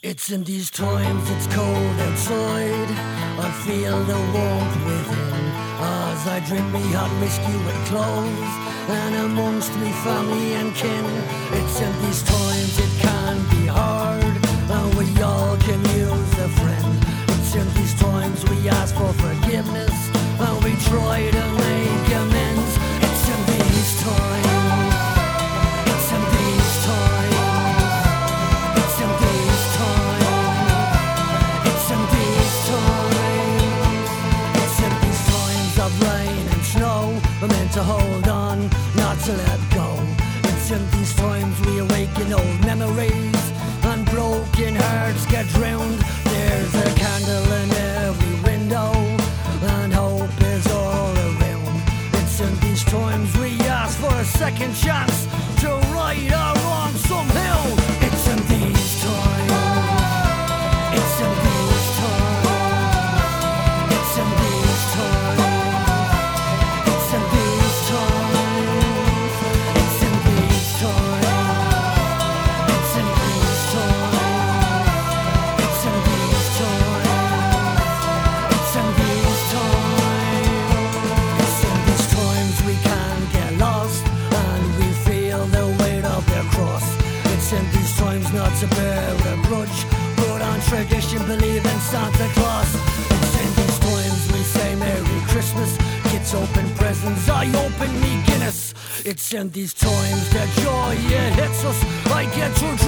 It's in these times it's cold outside, I feel the warmth within, as I drink me hot whiskey with cloves, and amongst me family and kin. It's in these times it can be hard, and we all can use a friend. It's in these times we ask for forgiveness, and we try to make amends. It's in these times. We're meant to hold on, not to let go. It's in these times we awaken old memories, and broken hearts get drowned. There's a candle in every window, and hope is all around. It's in these times we ask for a second chance to right our wrong somehow. It's in these times. It's in these times. It's in these times. Not to bear a grudge, but on tradition believe in Santa Claus. It's in these times we say Merry Christmas, kids open presents, I open me Guinness. It's in these times that joy it hits us, I get through